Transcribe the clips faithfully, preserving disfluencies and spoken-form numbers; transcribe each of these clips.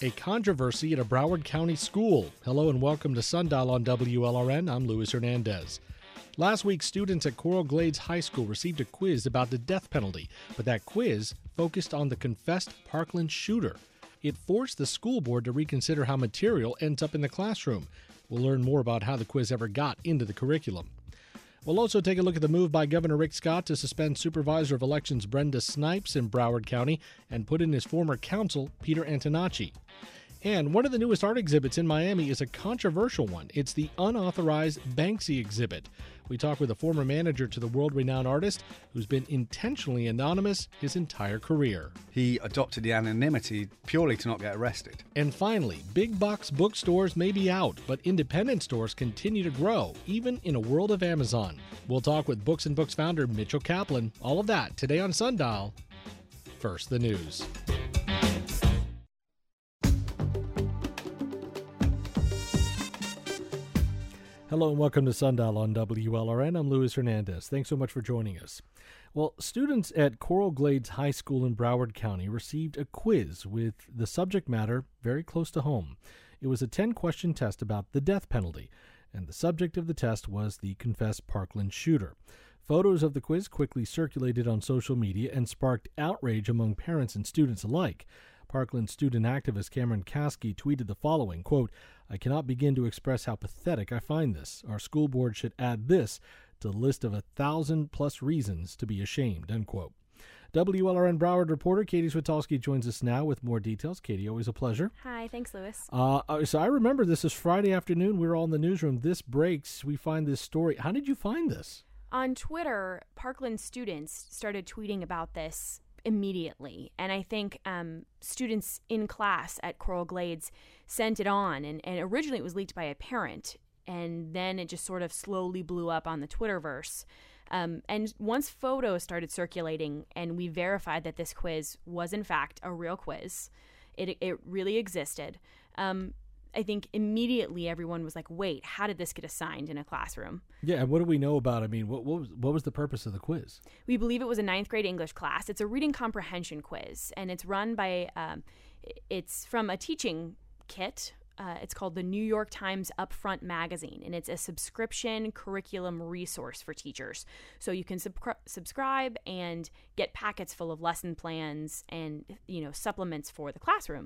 A controversy at a Broward County school. Hello and welcome to Sundial on W L R N. I'm Luis Hernandez. Last week, students at Coral Glades High School received a quiz about the death penalty, but that quiz focused on the confessed Parkland shooter. It forced the school board to reconsider how material ends up in the classroom. We'll learn more about how the quiz ever got into the curriculum. We'll also take a look at the move by Governor Rick Scott to suspend Supervisor of Elections Brenda Snipes in Broward County and put in his former counsel, Peter Antonacci. And one of the newest art exhibits in Miami is a controversial one. It's the unauthorized Banksy exhibit. We talk with a former manager to the world-renowned artist who's been intentionally anonymous his entire career. He adopted the anonymity purely to not get arrested. And finally, big box bookstores may be out, but independent stores continue to grow, even in a world of Amazon. We'll talk with Books and Books founder Mitchell Kaplan. All of that today on Sundial. First, the news. Hello and welcome to Sundial on W L R N. I'm Luis Hernandez. Thanks so much for joining us. Well, students at Coral Glades High School in Broward County received a quiz with the subject matter very close to home. It was a ten-question test about the death penalty, and the subject of the test was the confessed Parkland shooter. Photos of the quiz quickly circulated on social media and sparked outrage among parents and students alike. Parkland student activist Cameron Kasky tweeted the following, quote, "I cannot begin to express how pathetic I find this. Our school board should add this to the list of a thousand plus reasons to be ashamed," unquote. W L R N Broward reporter Katie Switolski joins us now with more details. Katie, always a pleasure. Hi, thanks, Luis. Uh, so I remember this is Friday afternoon. We were all in the newsroom. This breaks. We find this story. How did you find this? On Twitter, Parkland students started tweeting about this immediately. And I think um, students in class at Coral Glades sent it on. And, and originally it was leaked by a parent. And then it just sort of slowly blew up on the Twitterverse. Um, and once photos started circulating and we verified that this quiz was in fact a real quiz, it, it really existed. Um, I think immediately everyone was like, wait, how did this get assigned in a classroom? Yeah, and what do we know about it? I mean, what, what, was, what was the purpose of the quiz? We believe it was a ninth grade English class. It's a reading comprehension quiz, and it's run by, um, it's from a teaching kit. Uh, it's called the New York Times Upfront Magazine, and it's a subscription curriculum resource for teachers. So you can sub- subscribe and get packets full of lesson plans and, you know, supplements for the classroom.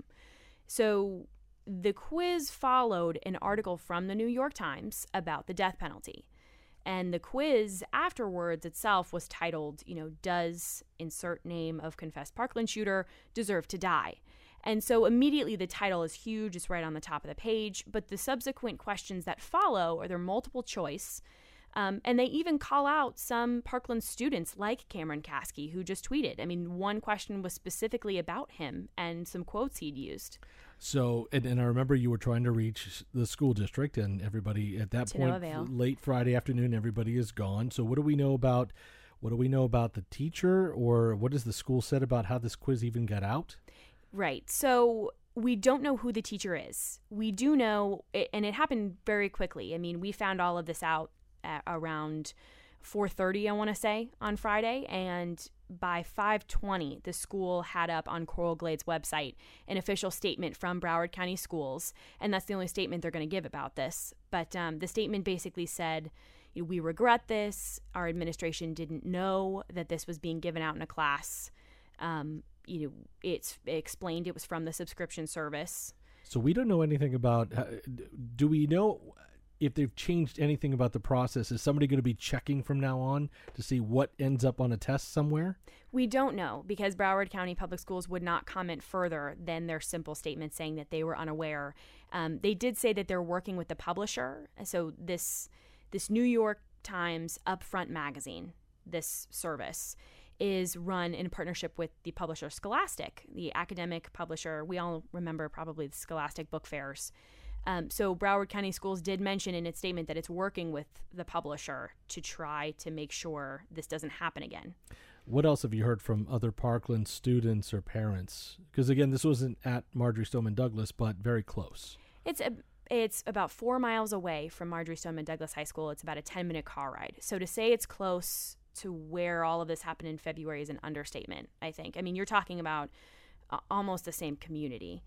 So the quiz followed an article from the New York Times about the death penalty. And the quiz afterwards itself was titled, you know, "Does insert name of confessed Parkland shooter deserve to die?" And so immediately the title is huge. It's right on the top of the page. But the subsequent questions that follow are their multiple choice. Um, and they even call out some Parkland students like Cameron Kasky, who just tweeted. I mean, one question was specifically about him and some quotes he'd used. So, and, and I remember you were trying to reach the school district, and everybody at that To no point, avail. late Friday afternoon, everybody is gone. So, what do we know about what do we know about the teacher, or what has the school said about how this quiz even got out? Right. So we don't know who the teacher is. We do know, and it happened very quickly. I mean, we found all of this out at around four thirty, I want to say, on Friday, and by five twenty, the school had up on Coral Glades' website an official statement from Broward County Schools, and that's the only statement they're going to give about this. But um, the statement basically said, "We regret this. Our administration didn't know that this was being given out in a class." Um, you know, it's it explained it was from the subscription service. So we don't know anything about. Uh, do we know if they've changed anything about the process? Is somebody going to be checking from now on to see what ends up on a test somewhere? We don't know, because Broward County Public Schools would not comment further than their simple statement saying that they were unaware. Um, they did say that they're working with the publisher. So this this New York Times Upfront Magazine, this service, is run in partnership with the publisher Scholastic, the academic publisher. We all remember probably the Scholastic book fairs. Um, so Broward County Schools did mention in its statement that it's working with the publisher to try to make sure this doesn't happen again. What else have you heard from other Parkland students or parents? Because, again, this wasn't at Marjory Stoneman Douglas, but very close. It's a, it's about four miles away from Marjory Stoneman Douglas High School. It's about a ten-minute car ride. So to say it's close to where all of this happened in February is an understatement, I think. I mean, you're talking about uh, almost the same community.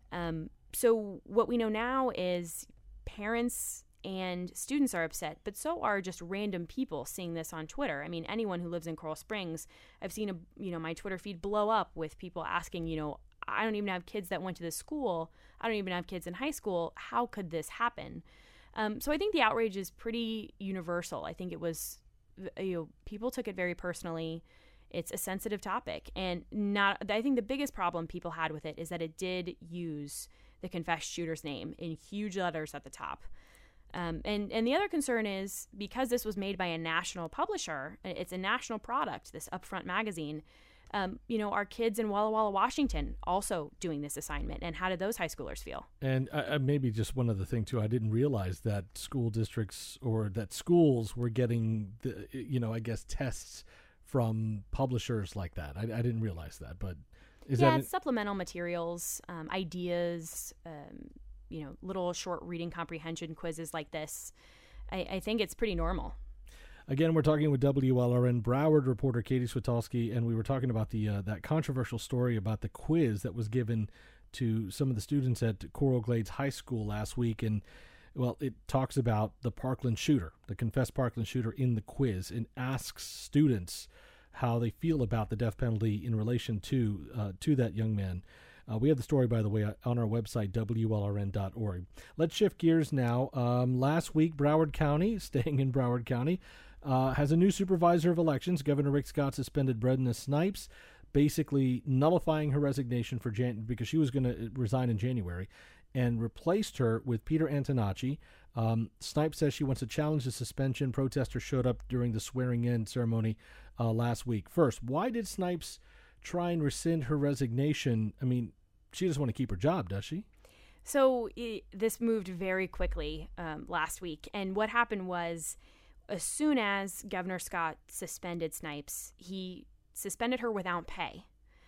Um, so what we know now is parents and students are upset, but so are just random people seeing this on Twitter. I mean, anyone who lives in Coral Springs, I've seen a, you know, my Twitter feed blow up with people asking, you know, I don't even have kids that went to this school. I don't even have kids in high school. How could this happen? Um, so I think the outrage is pretty universal. I think it was, you know, people took it very personally. It's a sensitive topic, and not. I think the biggest problem people had with it is that it did use the confessed shooter's name in huge letters at the top. Um, and, and the other concern is because this was made by a national publisher, it's a national product, this Upfront magazine, um, you know, our kids in Walla Walla, Washington also doing this assignment. And how did those high schoolers feel? And uh, maybe just one other thing, too. I didn't realize that school districts or that schools were getting, the, you know, I guess tests from publishers like that. I, I didn't realize that. But is yeah, that it's an- supplemental materials, um, ideas, um, you know, little short reading comprehension quizzes like this. I, I think it's pretty normal. Again, we're talking with W L R N Broward reporter Katie Switolski, and we were talking about the uh, that controversial story about the quiz that was given to some of the students at Coral Glades High School last week. And, well, it talks about the Parkland shooter, the confessed Parkland shooter in the quiz, and asks students how they feel about the death penalty in relation to uh, to that young man. Uh, we have the story, by the way, on our website, W L R N dot org. Let's shift gears now. Um, last week, Broward County, staying in Broward County, uh, has a new supervisor of elections. Governor Rick Scott suspended Brenda Snipes, basically nullifying her resignation for Jan- because she was going to resign in January, and replaced her with Peter Antonacci. Um, Snipes says she wants to challenge the suspension. Protesters showed up during the swearing-in ceremony uh, last week. First, why did Snipes try and rescind her resignation? I mean, she doesn't want to keep her job, does she? So it, this moved very quickly um, last week. And what happened was, as soon as Governor Scott suspended Snipes, he suspended her without pay.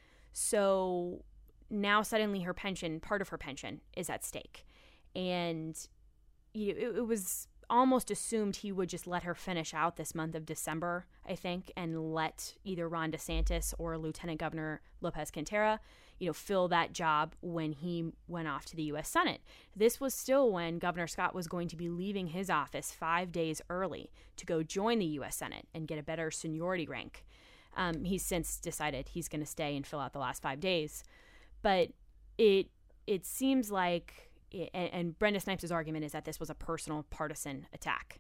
So now suddenly her pension, part of her pension, is at stake. And you know, it, it was almost assumed he would just let her finish out this month of December, I think, and let either Ron DeSantis or Lieutenant Governor Lopez Quintero, you know, fill that job when he went off to the U S Senate. This was still when Governor Scott was going to be leaving his office five days early to go join the U S Senate and get a better seniority rank. Um, he's since decided he's going to stay and fill out the last five days. But it it seems like, and, and Brenda Snipes' argument is that this was a personal partisan attack.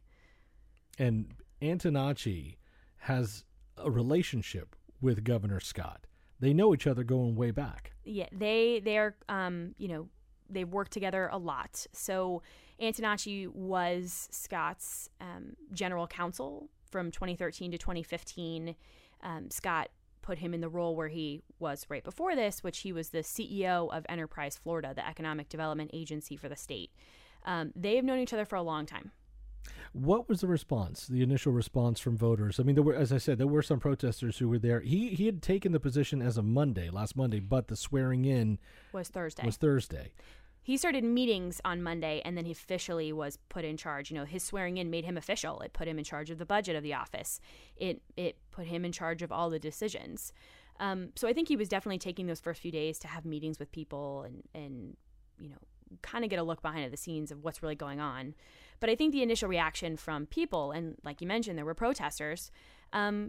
And Antonacci has a relationship with Governor Scott. They know each other going way back. Yeah, they they're um you know they've worked together a lot. So Antonacci was Scott's um, general counsel from twenty thirteen to twenty fifteen. Um, Scott put him in the role where he was right before this, which he was the C E O of Enterprise Florida, the economic development agency for the state. Um, they have known each other for a long time. What was the response, the initial response from voters? I mean, there were, as I said, there were some protesters who were there. He he had taken the position as of Monday, last Monday, but the swearing in was Thursday. Was Thursday. He started meetings on Monday, and then he officially was put in charge. You know, his swearing in made him official. It put him in charge of the budget of the office. It it put him in charge of all the decisions. Um, so I think he was definitely taking those first few days to have meetings with people and, and you know, kind of get a look behind the scenes of what's really going on. But I think the initial reaction from people, and like you mentioned, there were protesters, um,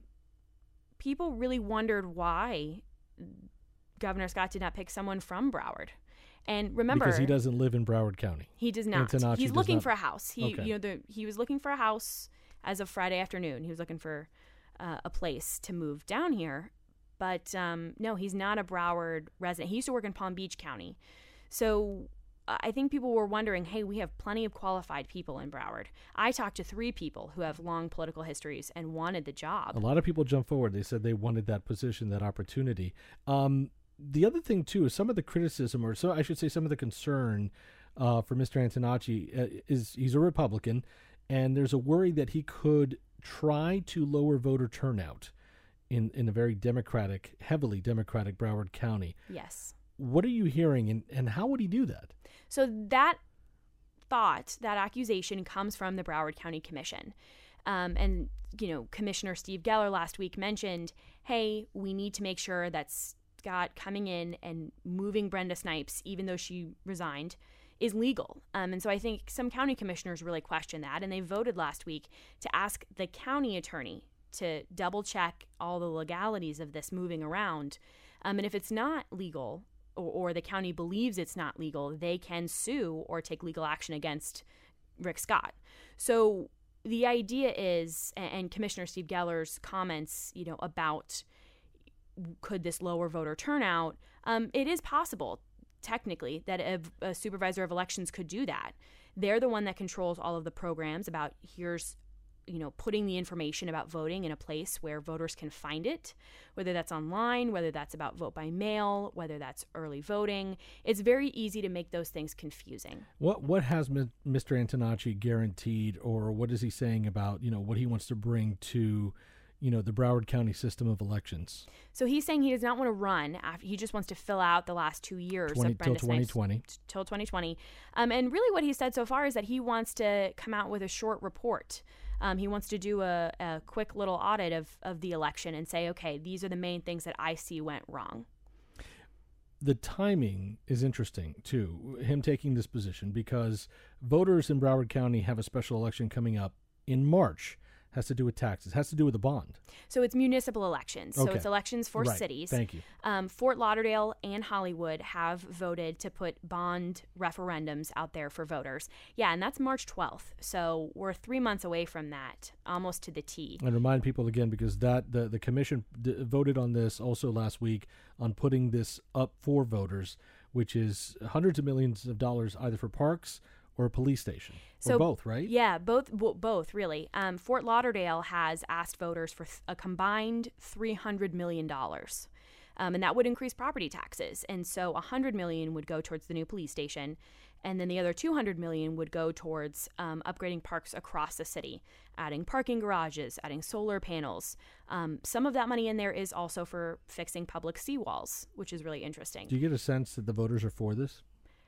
people really wondered why Governor Scott did not pick someone from Broward. And remember, because he doesn't live in Broward County. He does not. Antonacci He's does looking not. for a house. He, Okay. you know, the, he was looking for a house as of Friday afternoon. He was looking for uh, a place to move down here, but um, no, he's not a Broward resident. He used to work in Palm Beach County, so uh, I think people were wondering, hey, we have plenty of qualified people in Broward. I talked to three people who have long political histories and wanted the job. A lot of people jumped forward. They said they wanted that position, that opportunity. Um, the other thing, too, is some of the criticism, or so I should say some of the concern uh, for Mister Antonacci uh, is he's a Republican, and there's a worry that he could try to lower voter turnout in, in a very Democratic, heavily Democratic Broward County. Yes. What are you hearing, and, and how would he do that? So that thought, that accusation comes from the Broward County Commission. Um, and, you know, Commissioner Steve Geller last week mentioned, hey, we need to make sure that Scott coming in and moving Brenda Snipes, even though she resigned, is legal. Um, and so I think some county commissioners really question that, and they voted last week to ask the county attorney to double check all the legalities of this moving around. Um, and if it's not legal, or, or the county believes it's not legal, they can sue or take legal action against Rick Scott. So the idea is, and Commissioner Steve Geller's comments, you know, about could this lower voter turnout, um, it is possible, technically, that a, a supervisor of elections could do that. They're the one that controls all of the programs about here's, you know, putting the information about voting in a place where voters can find it, whether that's online, whether that's about vote by mail, whether that's early voting. It's very easy to make those things confusing. What what has Mister Antonacci guaranteed, or what is he saying about, you know, what he wants to bring to, you know, the Broward County system of elections? So he's saying he does not want to run. After, he just wants to fill out the last two years twenty, of Brenda till twenty twenty. Snipes, till twenty twenty. Um, and really what he said so far is that he wants to come out with a short report. Um, he wants to do a, a quick little audit of, of the election and say, okay, these are the main things that I see went wrong. The timing is interesting, too, him taking this position, because voters in Broward County have a special election coming up in March. Has to do with taxes, has to do with the bond. So it's municipal elections. So Okay. it's elections for Right. cities. Thank you. Um, Fort Lauderdale and Hollywood have voted to put bond referendums out there for voters. Yeah, and that's March twelfth. So we're three months away from that, almost to the T. And remind people again, because that the, the commission d- voted on this also last week on putting this up for voters, which is hundreds of millions of dollars either for parks or a police station, So or both, right? Yeah, both, w- both really. Um, Fort Lauderdale has asked voters for th- a combined three hundred million dollars. Um, and that would increase property taxes. And so one hundred million dollars would go towards the new police station. And then the other two hundred million dollars would go towards um, upgrading parks across the city, adding parking garages, adding solar panels. Um, some of that money in there is also for fixing public seawalls, which is really interesting. Do you get a sense that the voters are for this?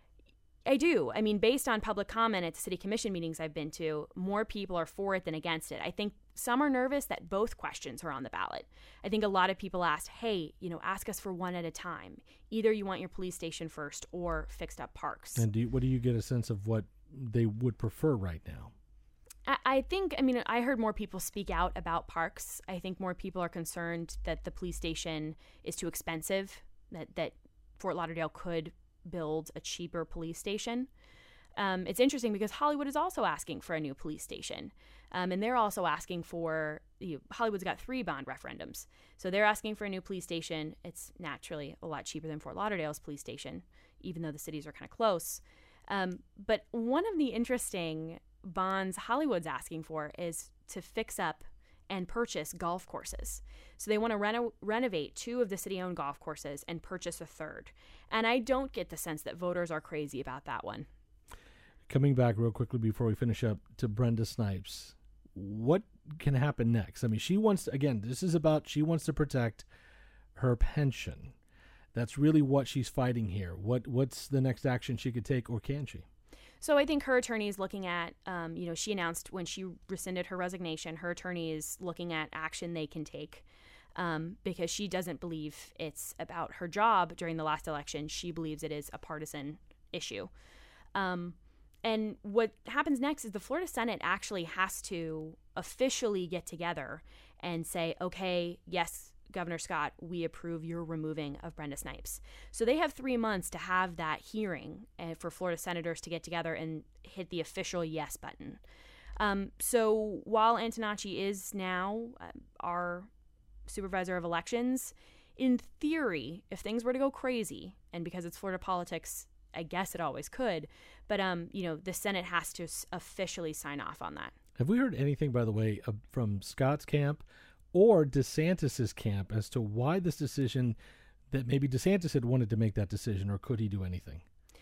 I do. I mean, based on public comment at the city commission meetings I've been to, more people are for it than against it. I think some are nervous that both questions are on the ballot. I think a lot of people asked, hey, you know, ask us for one at a time. Either you want your police station first or fixed up parks. And do you, what do you get a sense of what they would prefer right now? I, I think, I mean, I heard more people speak out about parks. I think more people are concerned that the police station is too expensive, that, that Fort Lauderdale could build a cheaper police station. Um, it's interesting because Hollywood is also asking for a new police station. Um, and they're also asking for, you know, Hollywood's got three bond referendums. So they're asking for a new police station. It's naturally a lot cheaper than Fort Lauderdale's police station, even though the cities are kind of close. Um, but one of the interesting bonds Hollywood's asking for is to fix up and purchase golf courses. So they want to reno- renovate two of the city-owned golf courses and purchase a third. And I don't get the sense that voters are crazy about that one. Coming back real quickly before we finish up to Brenda Snipes, what can happen next? I mean, she wants to, again, this is about, she wants to protect her pension. That's really what she's fighting here. What What's the next action she could take, or can she? So I think her attorney is looking at, um, you know, she announced when she rescinded her resignation, her attorney is looking at action they can take um, because she doesn't believe it's about her job during the last election. She believes it is a partisan issue. Um, and what happens next is the Florida Senate actually has to officially get together and say, okay, yes, Governor Scott, we approve your removing of Brenda Snipes. So they have three months to have that hearing uh, for Florida senators to get together and hit the official yes button. Um, so while Antonacci is now uh, our supervisor of elections, in theory, if things were to go crazy, and because it's Florida politics, I guess it always could, but um, you know, the Senate has to s- officially sign off on that. Have we heard anything, by the way, uh, from Scott's camp or DeSantis's camp as to why this decision, that maybe DeSantis had wanted to make that decision, or could he do anything?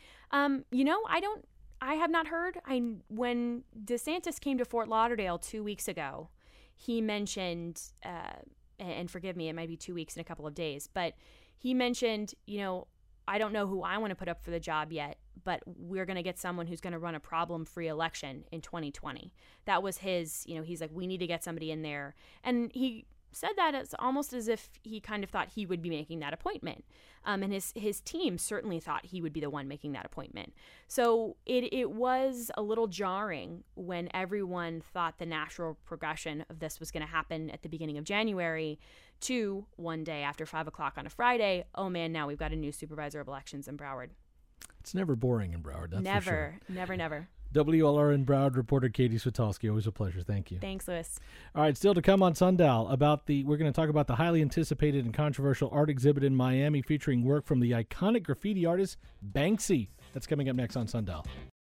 Um, you know, I don't, I have not heard. I, when DeSantis came to Fort Lauderdale two weeks ago, he mentioned, uh, and forgive me, it might be two weeks and a couple of days, but he mentioned, you know, I don't know who I want to put up for the job yet, but we're going to get someone who's going to run a problem-free election in twenty twenty. That was his, you know, he's like, we need to get somebody in there. And he said that it's almost as if he kind of thought he would be making that appointment. Um, and his, his team certainly thought he would be the one making that appointment. So it, it was a little jarring when everyone thought the natural progression of this was going to happen at the beginning of January to one day after five o'clock on a Friday. Oh man, now we've got a new supervisor of elections in Broward. It's never boring in Broward, that's never, for sure. Never, never. W L R N Broward reporter Katie Switowski, always a pleasure. Thank you. Thanks, Lewis. All right, still to come on Sundial about the, we're going to talk about the highly anticipated and controversial art exhibit in Miami featuring work from the iconic graffiti artist Banksy. That's coming up next on Sundial.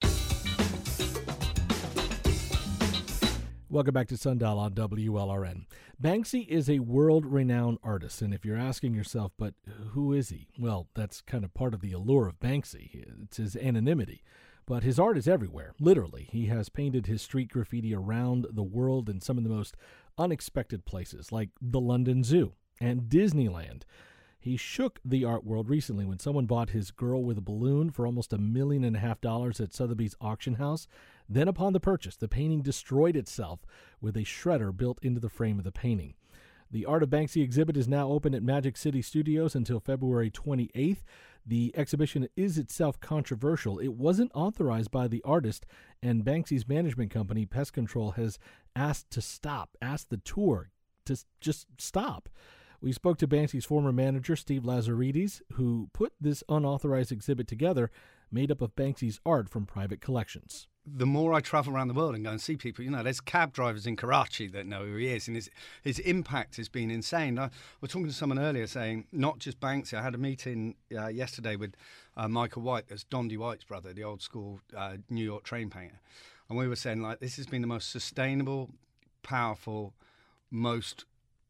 Welcome back to Sundial on W L R N. Banksy is a world-renowned artist, and if you're asking yourself, but who is he? Well, that's kind of part of the allure of Banksy. It's his anonymity. But his art is everywhere, literally. He has painted his street graffiti around the world in some of the most unexpected places, like the London Zoo and Disneyland. He shook the art world recently when someone bought his Girl with a Balloon for almost a million and a half dollars at Sotheby's auction house. Then upon the purchase, the painting destroyed itself with a shredder built into the frame of the painting. The Art of Banksy exhibit is now open at Magic City Studios until February twenty-eighth. The exhibition is itself controversial. It wasn't authorized by the artist, and Banksy's management company, Pest Control, has asked to stop, asked the tour to just stop. We spoke to Banksy's former manager, Steve Lazaridis, who put this unauthorized exhibit together, made up of Banksy's art from private collections. The more I travel around the world and go and see people, you know, there's cab drivers in Karachi that know who he is, and his his impact has been insane. I was talking to someone earlier saying, not just Banksy. I had a meeting uh, yesterday with uh, Michael White, that's Dondi White's brother, the old school uh, New York train painter, and we were saying, like, this has been the most sustainable, powerful, most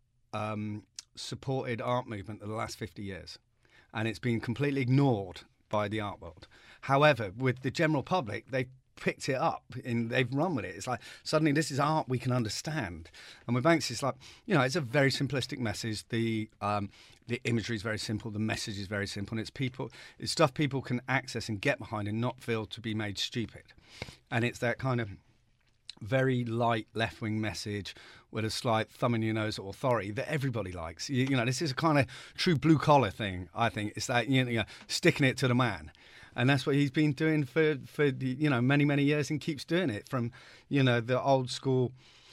um, supported art movement of the last fifty years, and it's been completely ignored by the art world. However, with the general public, they picked it up and they've run with it. It's like suddenly this is art we can understand. And with Banksy, it's like, you know, it's a very simplistic message. The um, the imagery is very simple. The message is very simple. And it's people, it's stuff people can access and get behind and not feel to be made stupid. And it's that kind of very light left-wing message with a slight thumb in your nose at authority that everybody likes. You, you know, this is a kind of true blue-collar thing, I think. It's that, you know, sticking it to the man. And that's what he's been doing for, for you know, many, many years and keeps doing it. From, you know, the old school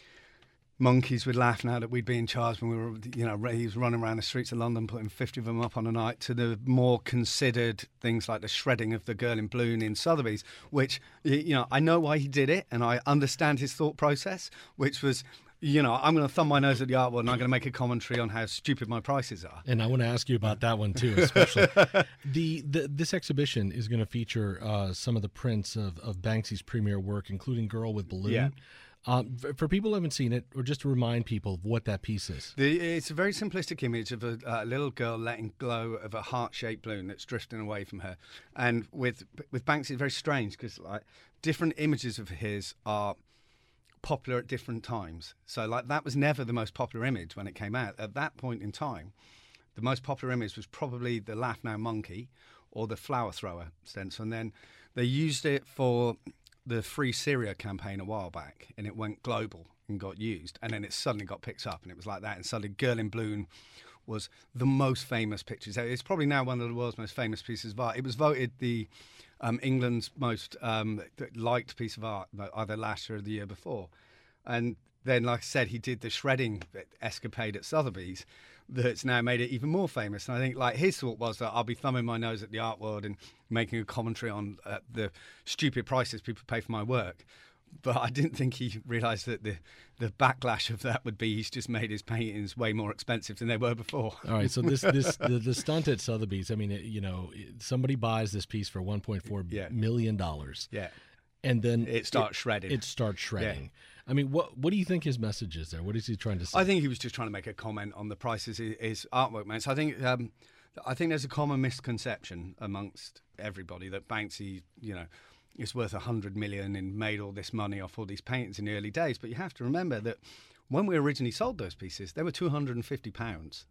monkeys would laugh now that we'd be in charge when we were, you know, he was running around the streets of London putting fifty of them up on a night, to the more considered things like the shredding of the Girl in Blue in Sotheby's, which, you know, I know why he did it and I understand his thought process, which was, you know, I'm going to thumb my nose at the art world and I'm going to make a commentary on how stupid my prices are. And I want to ask you about that one too, especially. the, the This exhibition is going to feature uh, some of the prints of, of Banksy's premier work, including Girl with Balloon. Yeah. Um, for people who haven't seen it, or just to remind people of what that piece is. The, it's a very simplistic image of a, a little girl letting go of a heart-shaped balloon that's drifting away from her. And with with Banksy, it's very strange because like different images of his are popular at different times. So like that was never the most popular image when it came out. At that point in time, the most popular image was probably the Laugh Now Monkey or the flower thrower stencil. And then they used it for the Free Syria campaign a while back, and it went global and got used, and then it suddenly got picked up, and it was like that, and suddenly Girl in Blue was the most famous picture. So it's probably now one of the world's most famous pieces of art. It was voted the um, England's most um, liked piece of art either last year or the year before. And then, like I said, he did the shredding escapade at Sotheby's that's now made it even more famous. And I think like his thought was that I'll be thumbing my nose at the art world and making a commentary on uh, the stupid prices people pay for my work. But I didn't think he realised that the, the backlash of that would be he's just made his paintings way more expensive than they were before. All right, so this this the, the stunt at Sotheby's, I mean, it, you know, somebody buys this piece for one point four yeah. million dollars. Yeah. And then it starts it, shredding. It starts shredding. Yeah. I mean, what what do you think his message is there? What is he trying to say? I think he was just trying to make a comment on the prices of his artwork, man. So I think um, I think there's a common misconception amongst everybody that Banksy, you know, is worth a hundred million and made all this money off all these paintings in the early days. But you have to remember that when we originally sold those pieces, they were two hundred and fifty pounds.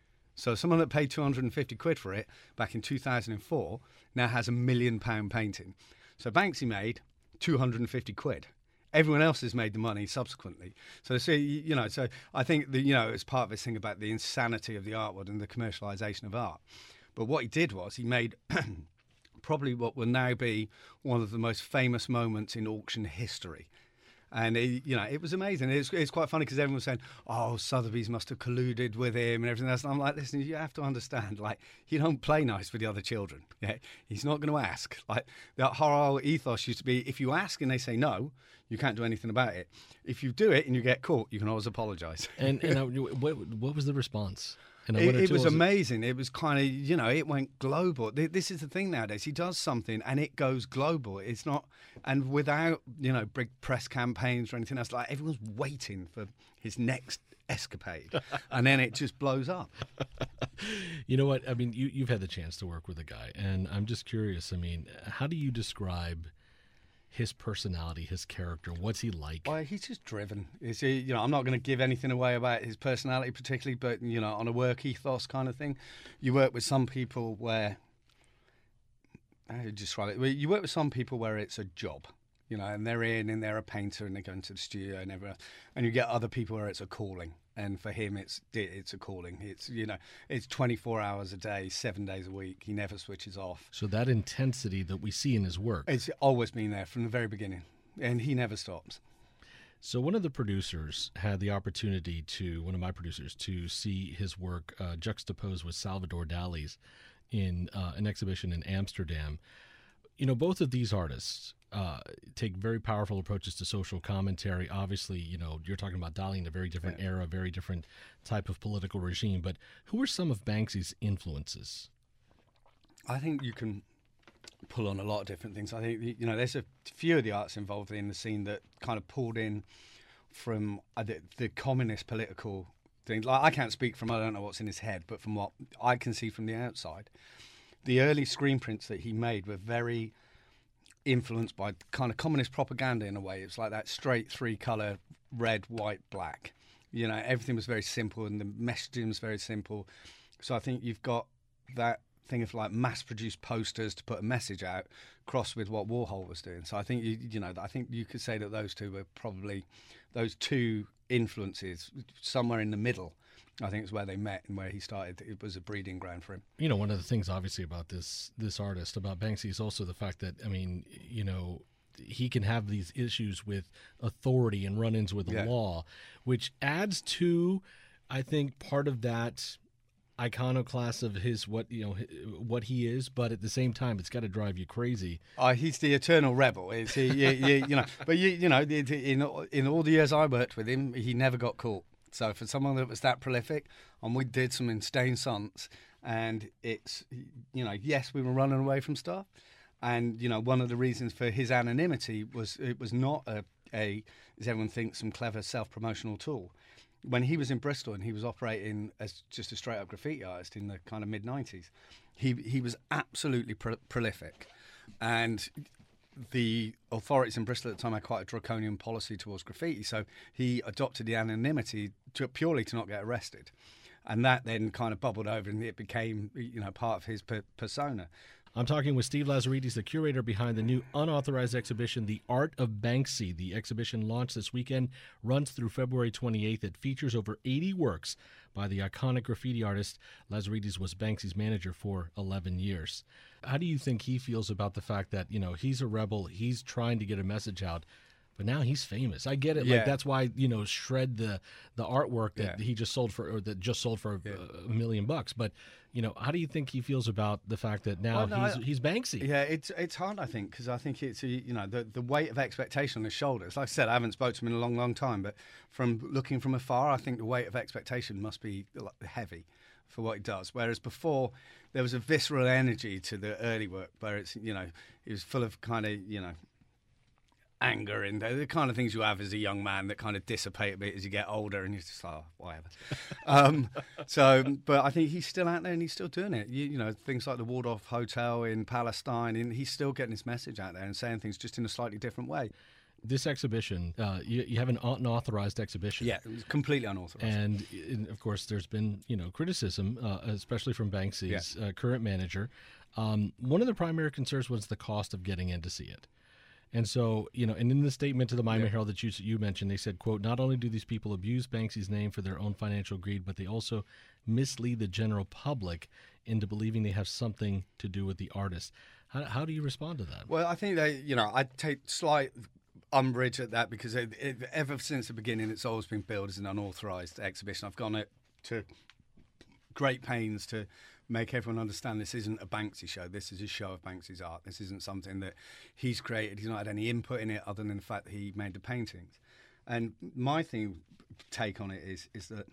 So someone that paid two hundred and fifty quid for it back in two thousand four now has a million pound painting. So Banksy made two hundred and fifty quid. everyone else has made the money subsequently. So, so you know, so I think that, you know, it's part of this thing about the insanity of the art world and the commercialization of art. But what he did was he made probably what will now be one of the most famous moments in auction history. And, it, you know, it was amazing. It's, it's quite funny because everyone was saying, oh, Sotheby's must have colluded with him and everything else. And I'm like, listen, you have to understand, like, you don't play nice with the other children. Yeah, he's not going to ask. Like, that whole ethos used to be, if you ask and they say no, you can't do anything about it. If you do it and you get caught, you can always apologise. And, and uh, what, what was the response? You know, It, it was was amazing. It? it was kind of, you know, it went global. This is the thing nowadays. He does something and it goes global. It's not, and without, you know, big press campaigns or anything else, like everyone's waiting for his next escapade. And then it just blows up. You know what? I mean, you, you've had the chance to work with a guy, and I'm just curious. I mean, how do you describe his personality, his character? What's he like? Well, he's just driven. Is he, you know, I'm not going to give anything away about his personality particularly, but, you know, on a work ethos kind of thing, you work with some people where, how do you describe it? Well, you work with some people where it's a job, you know, and they're in and they're a painter and they go into the studio and everything, and you get other people where it's a calling. And for him, it's it's a calling. It's, you know, it's twenty-four hours a day, seven days a week. He never switches off. So that intensity that we see in his work. It's always been there from the very beginning. And he never stops. So one of the producers had the opportunity to, one of my producers, to see his work uh, juxtaposed with Salvador Dali's in uh, an exhibition in Amsterdam. You know, both of these artists uh, take very powerful approaches to social commentary. Obviously, you know, you're talking about Dali in a very different yeah. era, very different type of political regime. But who are some of Banksy's influences? I think you can pull on a lot of different things. I think, you know, there's a few of the arts involved in the scene that kind of pulled in from uh, the, the communist political things. Like, I can't speak from, I don't know what's in his head, but from what I can see from the outside, the early screen prints that he made were very influenced by kind of communist propaganda in a way. It's like that straight three-colour red, white, black. You know, everything was very simple and the messaging was very simple. So I think you've got that thing of like mass-produced posters to put a message out crossed with what Warhol was doing. So I think, you, you know, I think you could say that those two were probably, those two influences somewhere in the middle. I think it's where they met and where he started. It was a breeding ground for him. You know, one of the things obviously about this this artist, about Banksy, is also the fact that, I mean, you know, he can have these issues with authority and run-ins with the yeah. law, which adds to, I think, part of that iconoclast of his, what, you know, what he is, but at the same time, it's got to drive you crazy. Oh, he's the eternal rebel. It's, he, you, you, you know, but you, you know, in in all the years I worked with him, he never got caught. So for someone that was that prolific, and we did some insane stunts, and it's, you know, yes, we were running away from stuff, and, you know, one of the reasons for his anonymity was it was not a, a as everyone thinks, some clever self-promotional tool. When he was in Bristol and he was operating as just a straight-up graffiti artist in the kind of mid nineties, he he was absolutely pro- prolific, and the authorities in Bristol at the time had quite a draconian policy towards graffiti, so he adopted the anonymity to, purely to not get arrested, and that then kind of bubbled over and it became, you know, part of his per- persona. I'm talking with Steve Lazaridis, the curator behind the new unauthorized exhibition, The Art of Banksy. The exhibition launched this weekend, runs through February twenty-eighth. It features over eighty works by the iconic graffiti artist. Lazaridis was Banksy's manager for eleven years. How do you think he feels about the fact that, you know, he's a rebel, he's trying to get a message out, but now he's famous? I get it. Yeah. Like, that's why, you know, shred the the artwork that Yeah. he just sold for, or that just sold for Yeah. a million bucks. But, you know, how do you think he feels about the fact that now Well, no, he's I- he's Banksy? Yeah, it's it's hard, I think, because I think it's, you know, the, the weight of expectation on his shoulders. Like I said, I haven't spoken to him in a long, long time, but from looking from afar, I think the weight of expectation must be like, heavy for what he does. Whereas before, there was a visceral energy to the early work where it's, you know, it was full of kind of, you know, anger and the, the kind of things you have as a young man that kind of dissipate a bit as you get older, and you're just like, oh, whatever. um, so, but I think he's still out there and he's still doing it. You, you know, things like the Waldorf Hotel in Palestine, and he's still getting his message out there and saying things just in a slightly different way. This exhibition, uh, you, you have an unauthorized exhibition. Yeah, it was completely unauthorized. And, and of course, there's been, you know, criticism, uh, especially from Banksy's Yeah. uh, current manager. Um, one of the primary concerns was the cost of getting in to see it. And so, you know, and in the statement to the Miami yeah. Herald that you, you mentioned, they said, quote, not only do these people abuse Banksy's name for their own financial greed, but they also mislead the general public into believing they have something to do with the artist. How, how do you respond to that? Well, I think they, you know, I take slight umbrage at that because it, it, ever since the beginning, it's always been billed as an unauthorized exhibition. I've gone it to great pains to make everyone understand this isn't a Banksy show. This is a show of Banksy's art. This isn't something that he's created. He's not had any input in it other than the fact that he made the paintings. And my thing, take on it is is that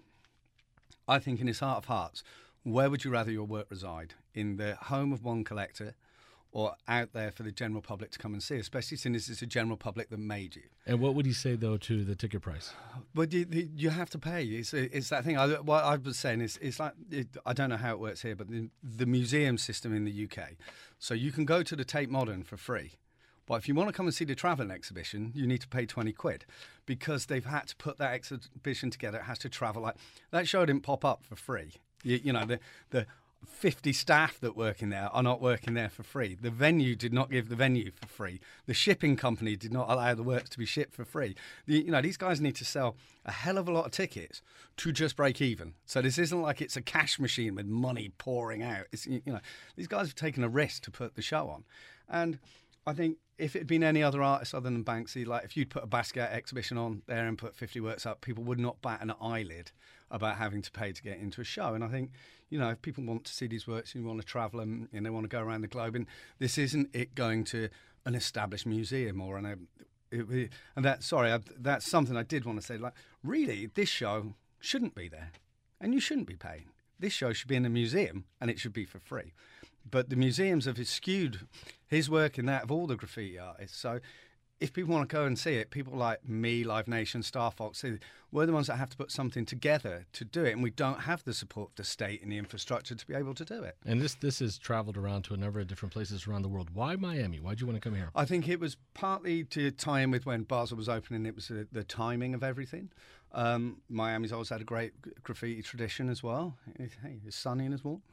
I think in his heart of hearts, where would you rather your work reside? In the home of one collector or out there for the general public to come and see, especially since it's the general public that made you. And what would you say, though, to the ticket price? Well, you, you have to pay. It's, it's that thing. I, what I was saying is, it's like, it, I don't know how it works here, but the, the museum system in the U K, so you can go to the Tate Modern for free. But if you want to come and see the travelling exhibition, you need to pay twenty quid because they've had to put that exhibition together. It has to travel. Like that show didn't pop up for free. You, you know, the the fifty staff that work in there are not working there for free. The venue did not give the venue for free. The shipping company did not allow the works to be shipped for free. The, you know, these guys need to sell a hell of a lot of tickets to just break even. So this isn't like it's a cash machine with money pouring out. It's, you know, these guys have taken a risk to put the show on. And I think if it had been any other artist other than Banksy, like if you'd put a Basquiat exhibition on there and put fifty works up, people would not bat an eyelid about having to pay to get into a show. And I think, you know, if people want to see these works and you want to travel them and they want to go around the globe, and this isn't it going to an established museum or an, a, it, and that, sorry, I, that's something I did want to say. Like, really, this show shouldn't be there and you shouldn't be paying. This show should be in a museum and it should be for free. But the museums have skewed his work in that of all the graffiti artists. So if people want to go and see it, people like me, Live Nation, Star Fox, we're the ones that have to put something together to do it, and we don't have the support of the state and the infrastructure to be able to do it. And this this has traveled around to a number of different places around the world. Why Miami? Why did you want to come here? I think it was partly to tie in with when Basel was opening. It was the, the timing of everything. Um, Miami's always had a great graffiti tradition as well. Hey, it's sunny and it's warm.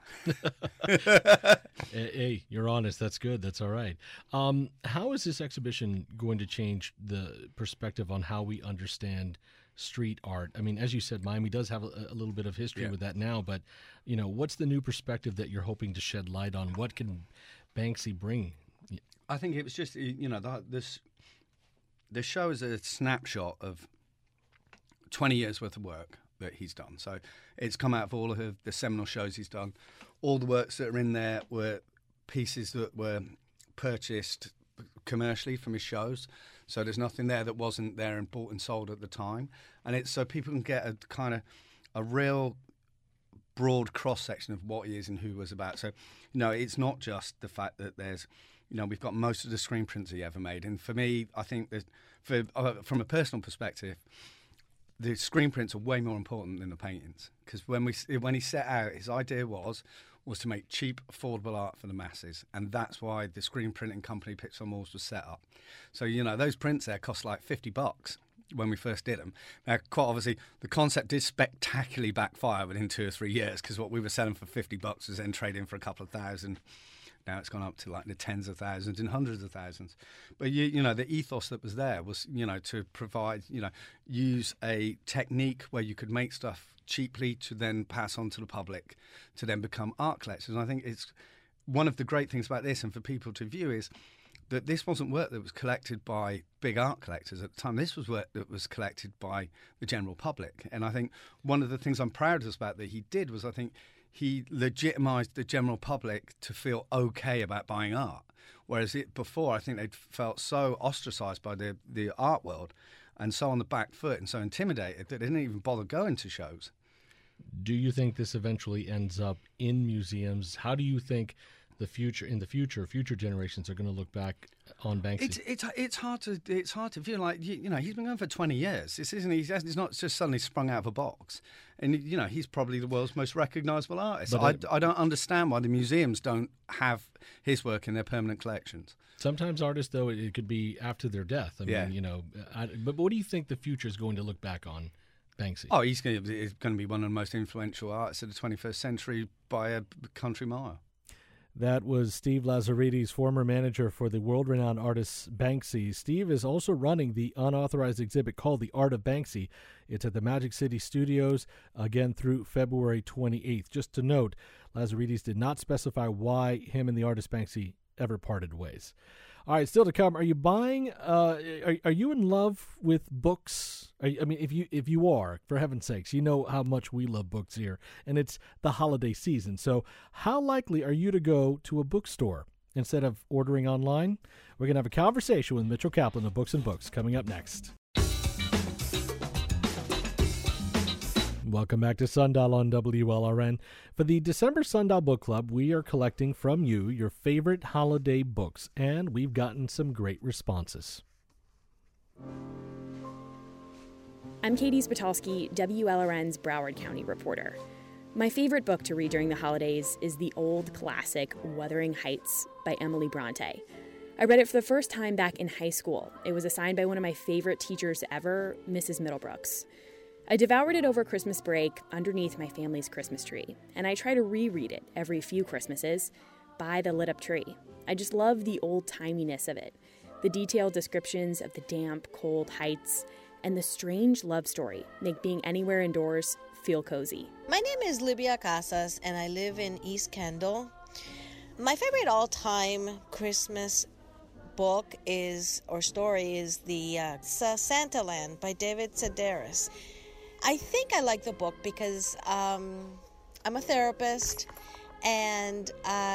Hey, you're honest. That's good. That's all right. Um, how is this exhibition going to change the perspective on how we understand street art? I mean, as you said, Miami does have a, a little bit of history yeah. with that now, but, you know, what's the new perspective that you're hoping to shed light on? What can Banksy bring? I think it was just, you know, the, this, the show is a snapshot of twenty years worth of work that he's done. So it's come out of all of the seminal shows he's done. All the works that are in there were pieces that were purchased commercially from his shows. So there's nothing there that wasn't there and bought and sold at the time. And it's so people can get a kind of a real broad cross-section of what he is and who he was about. So, you know, it's not just the fact that there's, you know, we've got most of the screen prints he ever made. And for me, I think that for, uh, from a personal perspective, the screen prints are way more important than the paintings, because when we when he set out, his idea was was to make cheap, affordable art for the masses, and that's why the screen printing company Pixel Malls was set up. So, you know, those prints there cost like fifty bucks when we first did them. Now, quite obviously, the concept did spectacularly backfire within two or three years, because what we were selling for fifty bucks was then trading for a couple of thousand. Now it's gone up to like the tens of thousands and hundreds of thousands. But, you, you know, the ethos that was there was, you know, to provide, you know, use a technique where you could make stuff cheaply to then pass on to the public, to then become art collectors. And I think it's one of the great things about this and for people to view is that this wasn't work that was collected by big art collectors at the time. This was work that was collected by the general public. And I think one of the things I'm proudest about that he did was, I think, he legitimized the general public to feel okay about buying art. Whereas it, before, I think they'd felt so ostracized by the, the art world and so on the back foot and so intimidated that they didn't even bother going to shows. Do you think this eventually ends up in museums? How do you think the future, in the future, future generations are going to look back on Banksy? It's it's it's hard to it's hard to view. Like, you, you know, he's been going for twenty years. This isn't he's, he's not just suddenly sprung out of a box. And, you know, he's probably the world's most recognisable artist. But I, I don't understand why the museums don't have his work in their permanent collections. Sometimes artists, though, it, it could be after their death. I yeah. mean, you know, I, but what do you think the future is going to look back on Banksy? Oh, he's going to, he's going to be one of the most influential artists of the twenty-first century by a country mile. That was Steve Lazaridis, former manager for the world-renowned artist Banksy. Steve is also running the unauthorized exhibit called The Art of Banksy. It's at the Magic City Studios, again through February twenty-eighth. Just to note, Lazaridis did not specify why him and the artist Banksy ever parted ways. All right, still to come. Are you buying? Uh, are, are you in love with books? Are you, I mean, if you if you are, for heaven's sakes, you know how much we love books here, and it's the holiday season. So, how likely are you to go to a bookstore instead of ordering online? We're gonna have a conversation with Mitchell Kaplan of Books and Books coming up next. Welcome back to Sundial on W L R N. For the December Sundial Book Club, we are collecting from you your favorite holiday books, and we've gotten some great responses. I'm Katie Spitalski, W L R N's Broward County reporter. My favorite book to read during the holidays is the old classic Wuthering Heights by Emily Bronte. I read it for the first time back in high school. It was assigned by one of my favorite teachers ever, Missus Middlebrooks. I devoured it over Christmas break underneath my family's Christmas tree, and I try to reread it every few Christmases by the lit-up tree. I just love the old-timiness of it, the detailed descriptions of the damp, cold heights, and the strange love story make being anywhere indoors feel cozy. My name is Libia Casas, and I live in East Kendall. My favorite all-time Christmas book is, or story is, the uh, Santa Land by David Sedaris. I think I like the book because um, I'm a therapist and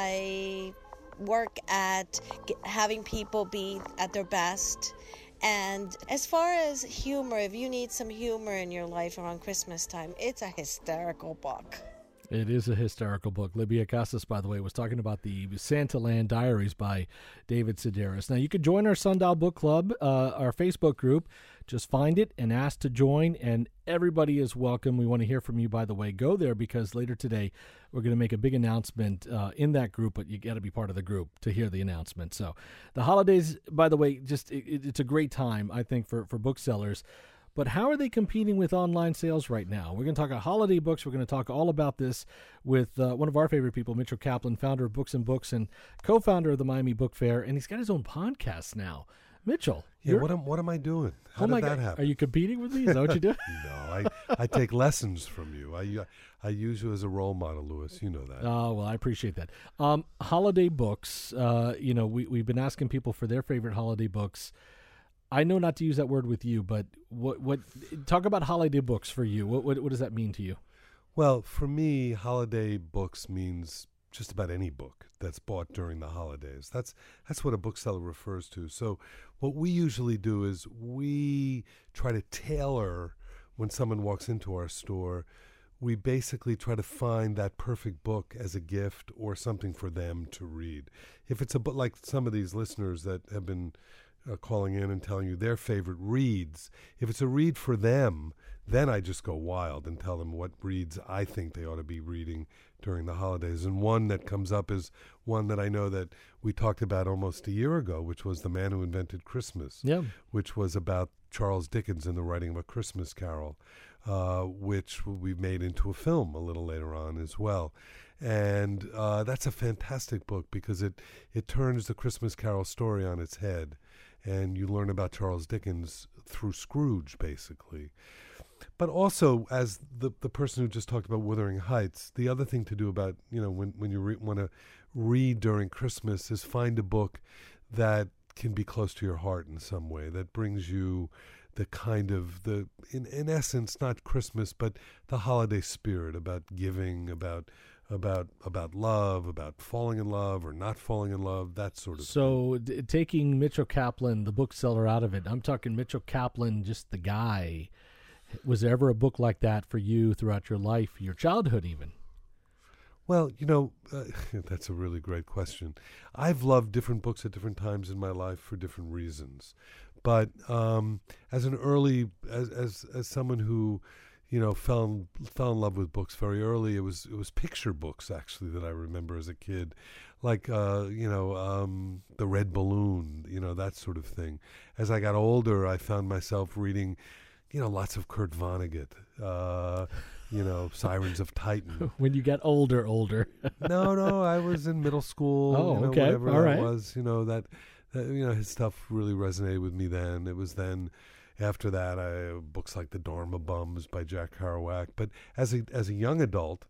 I work at get, having people be at their best. And as far as humor, if you need some humor in your life around Christmas time, it's a hysterical book. It is a hysterical book. Libia Casas, by the way, was talking about the Santa Land Diaries by David Sedaris. Now, you can join our Sundial Book Club, uh, our Facebook group. Just find it and ask to join, and everybody is welcome. We want to hear from you, by the way. Go there because later today we're going to make a big announcement uh, in that group, but you got to be part of the group to hear the announcement. So the holidays, by the way, just it, it's a great time, I think, for, for booksellers. But how are they competing with online sales right now? We're going to talk about holiday books. We're going to talk all about this with uh, one of our favorite people, Mitchell Kaplan, founder of Books and Books and co-founder of the Miami Book Fair. And he's got his own podcast now. Mitchell. Yeah, what am what am I doing? How oh did my that God. happen? Are you competing with me? Is that what you do? No, I, I take lessons from you. I, I use you as a role model, Louis. You know that. Oh, well, I appreciate that. Um, holiday books, uh, you know, we, we've been asking people for their favorite holiday books. I know not to use that word with you, but what what talk about holiday books for you. What what, what does that mean to you? Well, for me, holiday books means just about any book that's bought during the holidays. That's that's what a bookseller refers to. So what we usually do is we try to tailor when someone walks into our store. We basically try to find that perfect book as a gift or something for them to read. If it's a book like some of these listeners that have been Uh, calling in and telling you their favorite reads. If it's a read for them, then I just go wild and tell them what reads I think they ought to be reading during the holidays. And one that comes up is one that I know that we talked about almost a year ago, which was The Man Who Invented Christmas, Yeah. which was about Charles Dickens and the writing of A Christmas Carol, uh, which we made into a film a little later on as well. And uh, that's a fantastic book because it, it turns the Christmas Carol story on its head. And you learn about Charles Dickens through Scrooge, basically. But also, as the the person who just talked about Wuthering Heights, the other thing to do about, you know, when, when you re- want to read during Christmas is find a book that can be close to your heart in some way, that brings you the kind of, the in, in essence, not Christmas, but the holiday spirit about giving, about about about love, about falling in love or not falling in love, that sort of so, thing. So d- taking Mitchell Kaplan, the bookseller, out of it, I'm talking Mitchell Kaplan, just the guy. Was there ever a book like that for you throughout your life, your childhood even? Well, you know, uh, that's a really great question. I've loved different books at different times in my life for different reasons. But um, as an early, as, as as someone who, you know, fell in, fell in love with books very early, it was it was picture books actually that I remember as a kid, like uh, you know, um, The Red Balloon, you know, that sort of thing. As I got older, I found myself reading you know, lots of Kurt Vonnegut, uh, you know, Sirens of Titan. When you got older, older. no, no, I was in middle school. Oh, you know, okay. Whatever All that right. was, you know, that, that, you know, his stuff really resonated with me then. It was then, after that, I, books like The Dharma Bums by Jack Kerouac. But as a, as a young adult,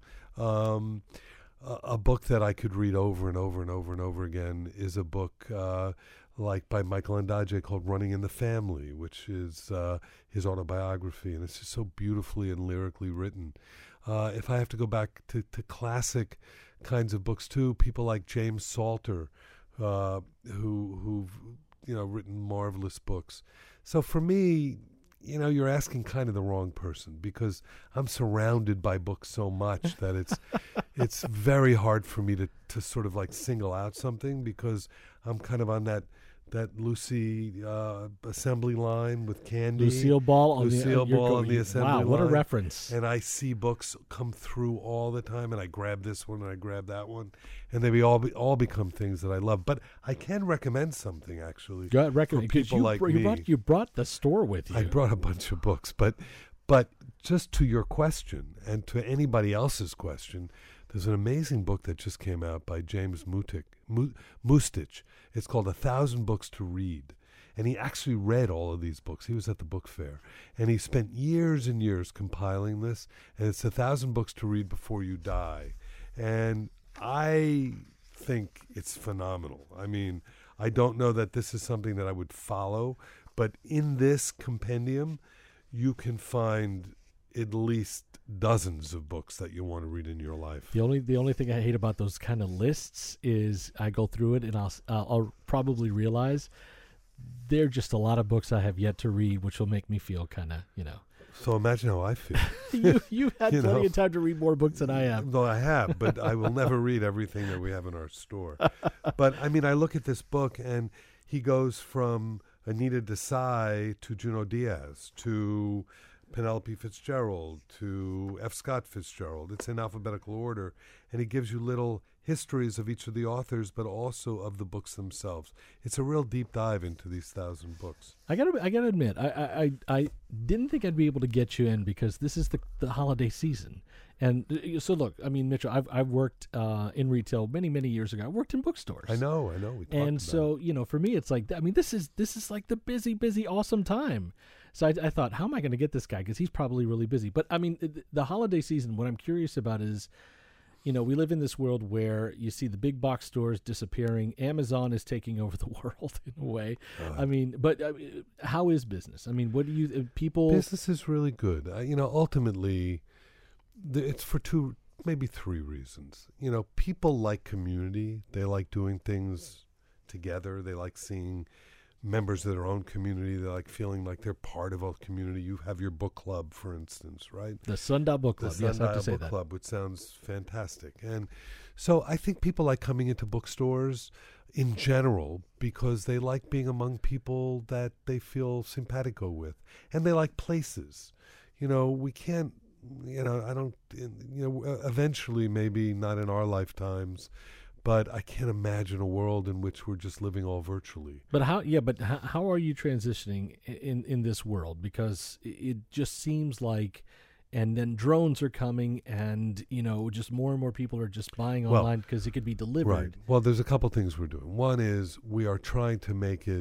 um, a, a book that I could read over and over and over and over again is a book uh, like by Michael Ondaatje called Running in the Family, which is uh, his autobiography, and it's just so beautifully and lyrically written. Uh, if I have to go back to, to classic kinds of books too, people like James Salter, uh, who who've you know written marvelous books. So for me, you know, you're asking kind of the wrong person, because I'm surrounded by books so much that it's it's very hard for me to, to sort of like single out something, because I'm kind of on that that Lucy uh, assembly line with Candy. Lucille Ball on Lucille the, uh, Ball go- on the assembly Wow, what a line. reference. And I see books come through all the time, and I grab this one and I grab that one, and they be all be, all become things that I love. But I can recommend something, actually. Go ahead, recommend, for 'cause people you, like br- you me. Brought, you brought the store with you. I brought a bunch of books, but but just to your question and to anybody else's question, there's an amazing book that just came out by James Mutic, Mu- Mustich. It's called A Thousand Books to Read. And he actually read all of these books. He was at the book fair. And he spent years and years compiling this. And it's A Thousand Books to Read Before You Die. And I think it's phenomenal. I mean, I don't know that this is something that I would follow, but in this compendium, you can find at least dozens of books that you want to read in your life. The only the only thing I hate about those kind of lists is I go through it and I'll uh, I'll probably realize they're just a lot of books I have yet to read, which will make me feel kind of, you know. So imagine how I feel. you you had You plenty know. of time to read more books than I have. Well, I have, but I will never read everything that we have in our store. But, I mean, I look at this book, and he goes from Anita Desai to Junot Diaz to Penelope Fitzgerald to F. Scott Fitzgerald. It's in alphabetical order, and he gives you little histories of each of the authors, but also of the books themselves. It's a real deep dive into these thousand books. I gotta I gotta admit, I, I, I I didn't think I'd be able to get you in because this is the the holiday season. And uh, so look, I mean, Mitchell, I've I've worked uh, in retail many many years ago. I worked in bookstores. I know, I know. We talked And about so, it. you know, for me, it's like, I mean, this is this is like the busy, busy, awesome time. So I, I thought, how am I going to get this guy? Because he's probably really busy. But I mean, the, the holiday season, what I'm curious about is, you know, we live in this world where you see the big box stores disappearing. Amazon is taking over the world in a way. Uh, I mean, but I mean, how is business? I mean, what do you, uh, people... Business is really good. Uh, you know, ultimately, the, it's for two, maybe three reasons. You know, people like community. They like doing things together. They like seeing members of their own community. They like feeling like they're part of a community. You have your book club, for instance, right? The Sundial Book Club. The Yes, I have to Sundial say Book that. Club, which sounds fantastic. And so I think people like coming into bookstores in general because they like being among people that they feel simpatico with. And they like places. You know, we can't, you know, I don't, you know, eventually, maybe not in our lifetimes, but I can't imagine a world in which we're just living all virtually. But how? Yeah, but how, how are you transitioning i- in in this world? Because i- it just seems like, and then drones are coming, and you know, just more and more people are just buying Well, online because it could be delivered. Right. Well, there's a couple things we're doing. One is we are trying to make it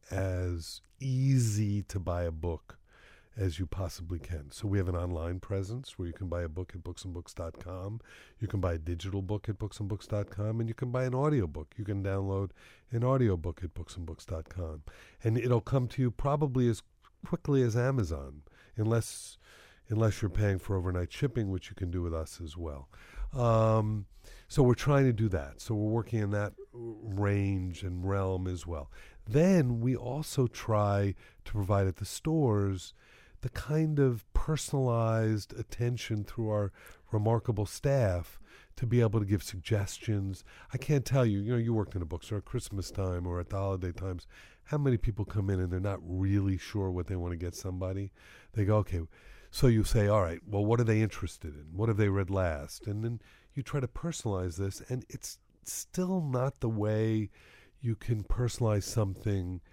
as easy to buy a book as you possibly can. So we have an online presence where you can buy a book at books and books dot com. You can buy a digital book at books and books dot com, and you can buy an audiobook. You can download an audiobook at books and books dot com. And it'll come to you probably as quickly as Amazon, unless unless you're paying for overnight shipping, which you can do with us as well. Um, so we're trying to do that. So we're working in that range and realm as well. Then we also try to provide at the stores the kind of personalized attention through our remarkable staff to be able to give suggestions. I can't tell you, you know, you worked in a bookstore at Christmas time or at the holiday times, how many people come in and they're not really sure what they want to get somebody. They go, okay, so you say, all right, well, what are they interested in? What have they read last? And then you try to personalize this, and it's still not the way you can personalize something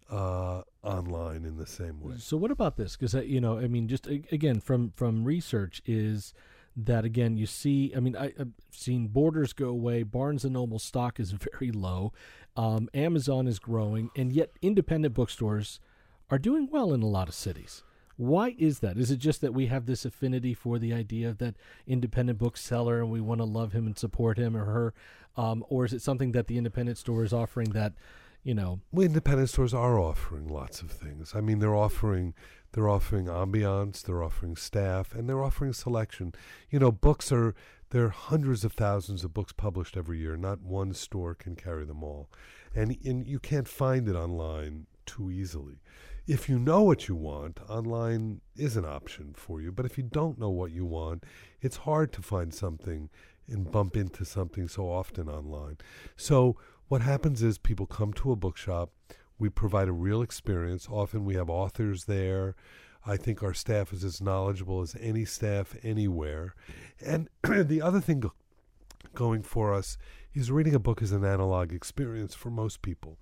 uh, online in the same way. So what about this? Because, uh, you know, I mean, just a- again, from, from research is that, again, you see, I mean, I, I've seen Borders go away. Barnes and Noble stock is very low. Um, Amazon is growing, and yet independent bookstores are doing well in a lot of cities. Why is that? Is it just that we have this affinity for the idea of that independent bookseller and we want to love him and support him or her? Um, or is it something that the independent store is offering that, you know? Well, independent stores are offering lots of things. I mean, they're offering they're offering ambiance, they're offering staff, and they're offering selection. You know, books are, there are hundreds of thousands of books published every year. Not one store can carry them all. And, and you can't find it online too easily. If you know what you want, online is an option for you. But if you don't know what you want, it's hard to find something and bump into something so often online. So what happens is people come to a bookshop. We provide a real experience. Often we have authors there. I think our staff is as knowledgeable as any staff anywhere. And the other thing go- going for us is reading a book is an analog experience for most people.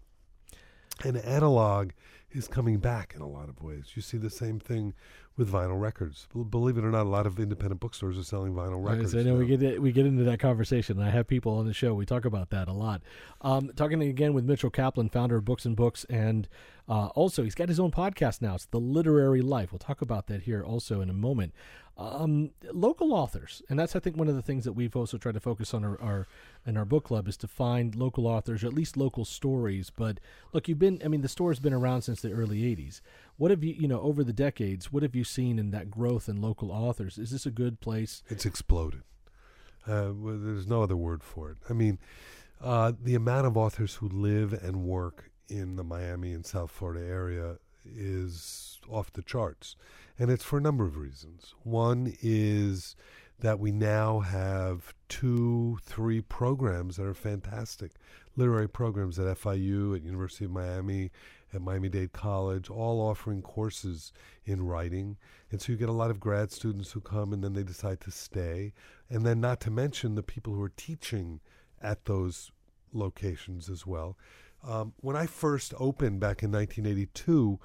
And analog is coming back in a lot of ways. You see the same thing with vinyl records. B- believe it or not, a lot of independent bookstores are selling vinyl records. I know now. we get we get into that conversation. I have people on the show. We talk about that a lot. Um, talking again with Mitchell Kaplan, founder of Books and Books, and uh, also he's got his own podcast now. It's The Literary Life. We'll talk about that here also in a moment. Um, local authors, and that's I think one of the things that we've also tried to focus on our, our in our book club is to find local authors, or at least local stories. But look, you've been I mean the store's been around since the early eighties. What have you you know over the decades? What have you seen in that growth in local authors? Is this a good place? It's exploded. Uh, well, there's no other word for it. I mean, uh, the amount of authors who live and work in the Miami and South Florida area is off the charts. And it's for a number of reasons. One is that we now have two, three programs that are fantastic. Literary programs at F I U, at University of Miami, at Miami-Dade College, all offering courses in writing. And so you get a lot of grad students who come and then they decide to stay. And then not to mention the people who are teaching at those locations as well. Um, when I first opened back in nineteen eighty-two,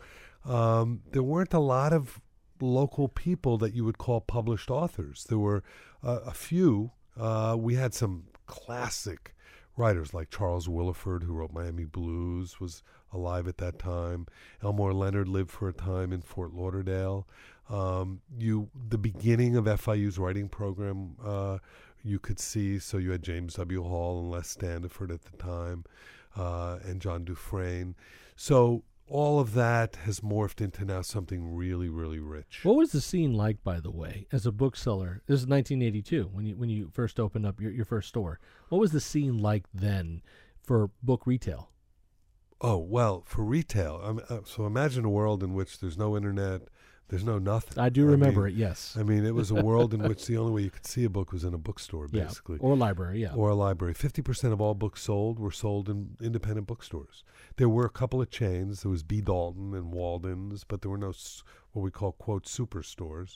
um, there weren't a lot of local people that you would call published authors. There were uh, a few. Uh, we had some classic writers like Charles Willeford, who wrote Miami Blues, was alive at that time. Elmore Leonard lived for a time in Fort Lauderdale. Um, you, the beginning of F I U's writing program, uh, you could see. So you had James W. Hall and Les Standiford at the time, uh, and John Dufresne. So all of that has morphed into now something really, really rich. What was the scene like, by the way, as a bookseller? This is nineteen eighty-two when you when you first opened up your, your first store. What was the scene like then for book retail? Oh, well, for retail, um, uh, so imagine a world in which there's no internet, there's no nothing. I do remember mean, it, yes. I mean, it was a world in which the only way you could see a book was in a bookstore, Yeah, basically. or a library, yeah. Or a library. fifty percent of all books sold were sold in independent bookstores. There were a couple of chains. There was B. Dalton and Walden's, but there were no s- what we call, quote, superstores.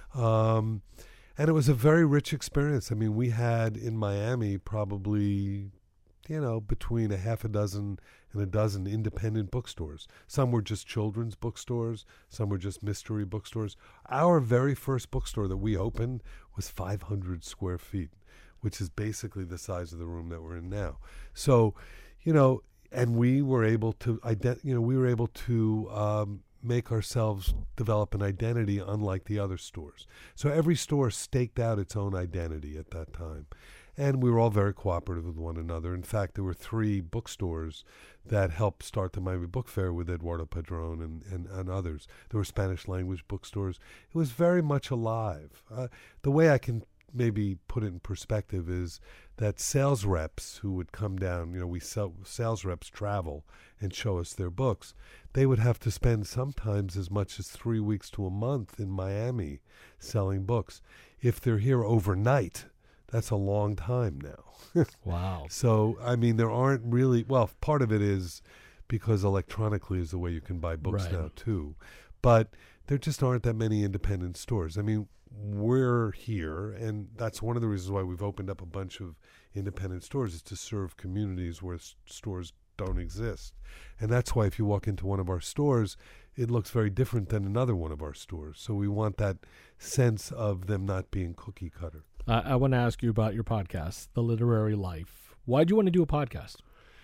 Um, and it was a very rich experience. I mean, we had in Miami probably, you know, between a half a dozen and a dozen independent bookstores. Some were just children's bookstores. Some were just mystery bookstores. Our very first bookstore that we opened was five hundred square feet, which is basically the size of the room that we're in now. So, you know, and we were able to, ident- you know, we were able to um, make ourselves develop an identity unlike the other stores. So every store staked out its own identity at that time. And we were all very cooperative with one another. In fact, there were three bookstores that helped start the Miami Book Fair with Eduardo Padron and, and, and others. There were Spanish language bookstores. It was very much alive. Uh, the way I can maybe put it in perspective is that sales reps who would come down, you know, we sell, sales reps travel and show us their books. They would have to spend sometimes as much as three weeks to a month in Miami selling books. If they're here overnight, that's a long time now. Wow. So, I mean, there aren't really, well, part of it is because electronically is the way you can buy books Right. now, too. But there just aren't that many independent stores. I mean, we're here, and that's one of the reasons why we've opened up a bunch of independent stores, is to serve communities where s- stores don't exist. And that's why if you walk into one of our stores, it looks very different than another one of our stores. So we want that sense of them not being cookie cutter. Uh, I want to ask you about your podcast, The Literary Life. Why do you want to do a podcast?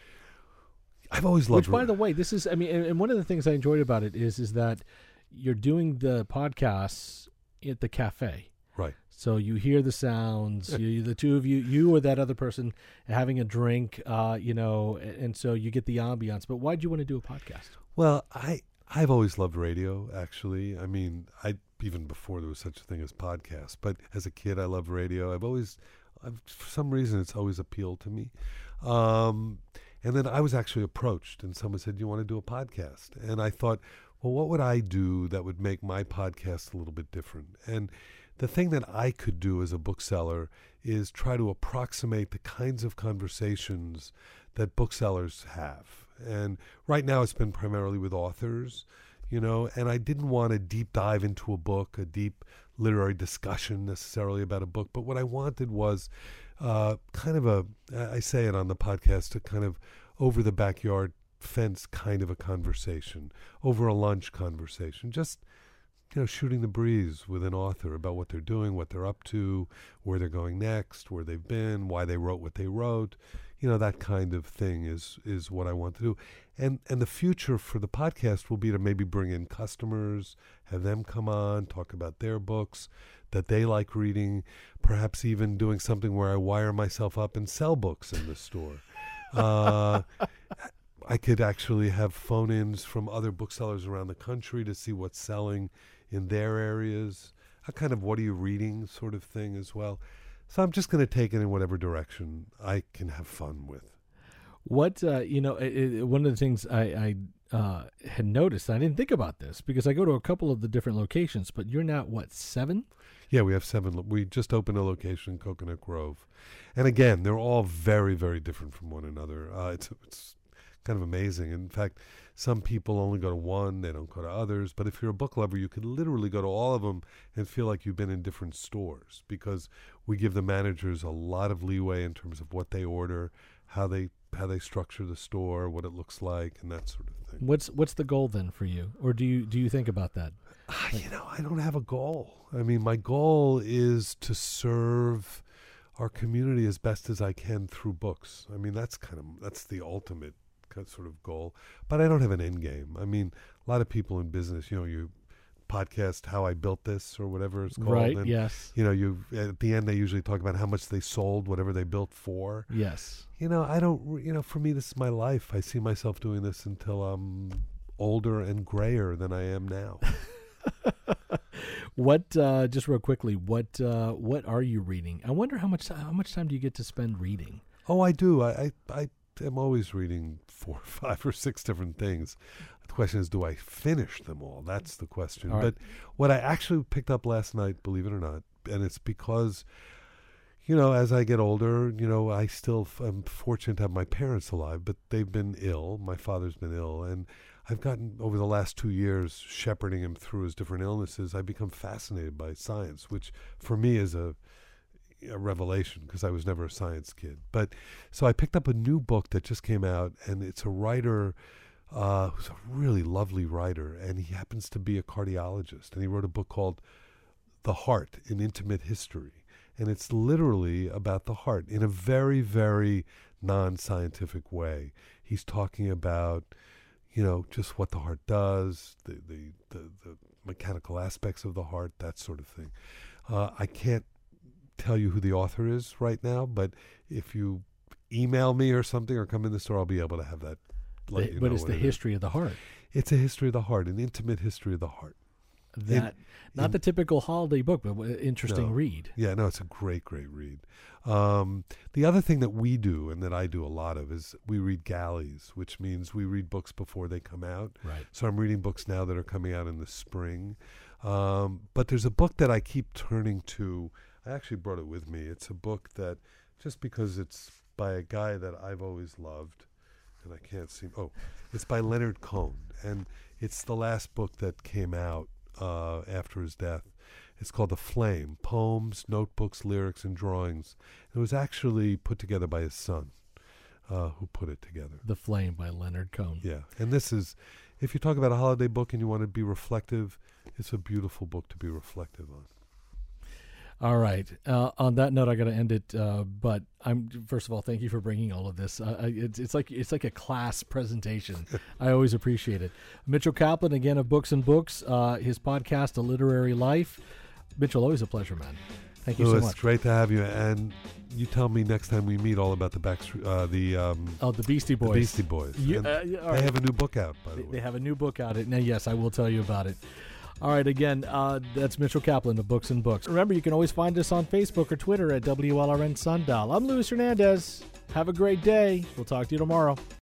I've always loved Which, by the way, this is, I mean, and, and one of the things I enjoyed about it is, is that you're doing the podcasts at the cafe. Right. So you hear the sounds, you, the two of you, you or that other person having a drink, uh, you know, and, and so you get the ambiance. But why do you want to do a podcast? Well, I, I've always loved radio, actually. I mean, I even before there was such a thing as podcasts. But as a kid, I loved radio. I've always, I've, for some reason, it's always appealed to me. Um, and then I was actually approached, and someone said, "You want to do a podcast?" And I thought, well, what would I do that would make my podcast a little bit different? And the thing that I could do as a bookseller is try to approximate the kinds of conversations that booksellers have. And right now it's been primarily with authors, you know, and I didn't want a deep dive into a book, a deep literary discussion necessarily about a book. But what I wanted was uh, kind of a, I say it on the podcast, a kind of over the backyard fence kind of a conversation, over a lunch conversation, just, you know, shooting the breeze with an author about what they're doing, what they're up to, where they're going next, where they've been, why they wrote what they wrote. You know, that kind of thing is is what I want to do. And and the future for the podcast will be to maybe bring in customers, have them come on, talk about their books that they like reading, perhaps even doing something where I wire myself up and sell books in the store. Uh, I could actually have phone-ins from other booksellers around the country to see what's selling in their areas, a kind of what are you reading sort of thing as well. So I'm just going to take it in whatever direction I can have fun with. What, uh, you know, it, it, one of the things I, I uh, had noticed, I didn't think about this because I go to a couple of the different locations, but you're now, what, seven? Yeah, we have seven. Lo- we just opened a location in Coconut Grove. And again, they're all very, very different from one another. Uh, it's it's kind of amazing. In fact, some people only go to one, they don't go to others. But if you're a book lover, you could literally go to all of them and feel like you've been in different stores because we give the managers a lot of leeway in terms of what they order, how they how they structure the store, what it looks like, and that sort of thing. What's what's the goal then for you? Or do you do you think about that? Ah, you know, I don't have a goal. I mean, my goal is to serve our community as best as I can through books. I mean, that's kind of that's the ultimate sort of goal, but I don't have an end game. I mean, a lot of people in business, you know, you podcast How I Built This or whatever it's called. Right, and, yes. You know, you at the end they usually talk about how much they sold, whatever they built for. Yes. You know, I don't, you know, for me, this is my life. I see myself doing this until I'm older and grayer than I am now. What, uh, just real quickly, what uh, what are you reading? I wonder how much how much time do you get to spend reading? Oh, I do. I, I, I am always reading four or five or six different things. The question is, do I finish them all? That's the question. All right. But what I actually picked up last night, believe it or not, and it's because, you know, as I get older, you know, I still f- am fortunate to have my parents alive, but they've been ill. My father's been ill, and I've gotten, over the last two years, shepherding him through his different illnesses, I've become fascinated by science, which for me is a a revelation because I was never a science kid. But so I picked up a new book that just came out, and it's a writer uh, who's a really lovely writer, and he happens to be a cardiologist, and he wrote a book called The Heart, An Intimate History. And it's literally about the heart in a very, very non-scientific way. He's talking about, you know, just what the heart does, the the, the, the mechanical aspects of the heart, that sort of thing. Uh, I can't tell you who the author is right now, but if you email me or something or come in the store, I'll be able to have that. Let The, you but know it's what the it history is. of the heart. It's a history of the heart, an intimate history of the heart. That In- not in- the typical holiday book, but an interesting No. read. Yeah, no, it's a great, great read. Um, the other thing that we do, and that I do a lot of, is we read galleys, which means we read books before they come out. Right. So I'm reading books now that are coming out in the spring. Um, but there's a book that I keep turning to. I actually brought it with me. It's a book that, just because it's by a guy that I've always loved, and I can't see. Oh, it's by Leonard Cohen, and it's the last book that came out uh, after his death. It's called The Flame: Poems, Notebooks, Lyrics, and Drawings. It was actually put together by his son. uh, who put it together. The Flame by Leonard Cohen. Yeah, and this is, if you talk about a holiday book and you want to be reflective, it's a beautiful book to be reflective on. All right. Uh, on that note, I got to end it. Uh, but I'm first of all, thank you for bringing all of this. Uh, it's, it's like it's like a class presentation. I always appreciate it. Mitchell Kaplan, again of Books and Books. Uh, his podcast, A Literary Life. Mitchell, always a pleasure, man. Thank you Louis, so much. Great to have you. And you tell me next time we meet all about the back, uh, the um, oh, the Beastie Boys. The Beastie Boys. You, And uh, yeah, all right. They have a new book out, by the They, way. they have a new book out. And yes, I will tell you about it. All right, again, uh, that's Mitchell Kaplan of Books and Books. Remember, you can always find us on Facebook or Twitter at W L R N Sundial. I'm Luis Hernandez. Have a great day. We'll talk to you tomorrow.